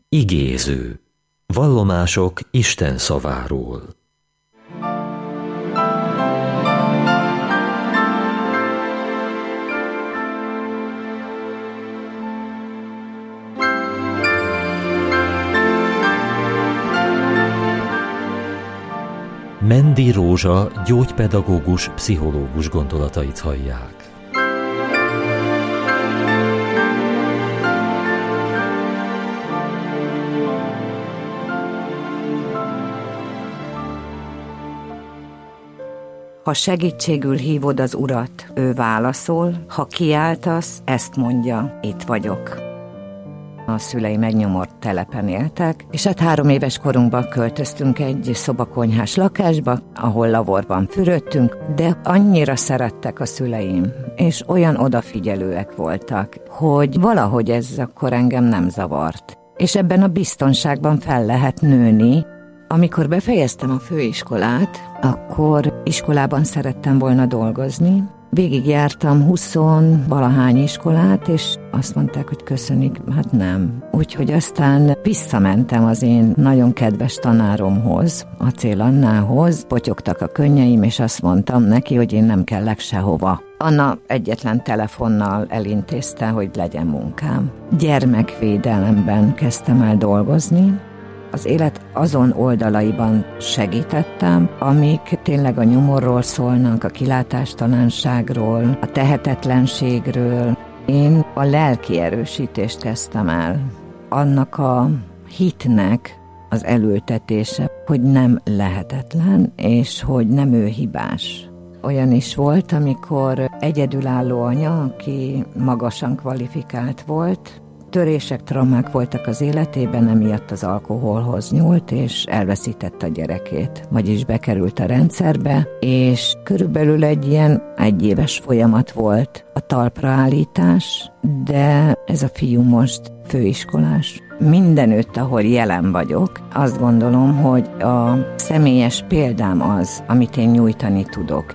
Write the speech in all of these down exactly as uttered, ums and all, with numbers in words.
Igéző. Vallomások Isten szaváról. Mendi Rózsa gyógypedagógus, pszichológus gondolatait hallják. Ha segítségül hívod az Urat, ő válaszol, ha kiáltasz, ezt mondja, itt vagyok. A szüleim egy nyomort telepen éltek, és hát három éves korunkban költöztünk egy szobakonyhás lakásba, ahol laborban fürödtünk, de annyira szerettek a szüleim, és olyan odafigyelőek voltak, hogy valahogy ez akkor engem nem zavart. És ebben a biztonságban fel lehet nőni. Amikor befejeztem a főiskolát, akkor iskolában szerettem volna dolgozni. Végigjártam huszonvalahány iskolát, és azt mondták, hogy köszönik, hát nem. Úgyhogy aztán visszamentem az én nagyon kedves tanáromhoz, Acél Annához, potyogtak a könnyeim, és azt mondtam neki, hogy én nem kellek sehova. Anna egyetlen telefonnal elintézte, hogy legyen munkám. Gyermekvédelemben kezdtem el dolgozni. Az élet azon oldalaiban segítettem, amik tényleg a nyomorról szólnak, a kilátástalanságról, a tehetetlenségről. Én a lelki erősítést kezdtem el. Annak a hitnek az elültetése, hogy nem lehetetlen, és hogy nem ő hibás. Olyan is volt, amikor egyedülálló anya, aki magasan kvalifikált volt, törések, traumák voltak az életében, emiatt az alkoholhoz nyúlt, és elveszítette a gyerekét. Vagyis bekerült a rendszerbe, és körülbelül egy ilyen egyéves folyamat volt a talpraállítás, de ez a fiú most főiskolás. Mindenütt, ahol jelen vagyok, azt gondolom, hogy a személyes példám az, amit én nyújtani tudok.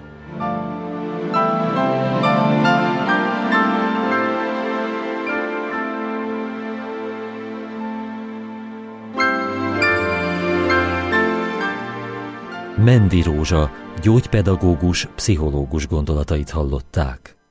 Mendi Rózsa gyógypedagógus, pszichológus gondolatait hallották.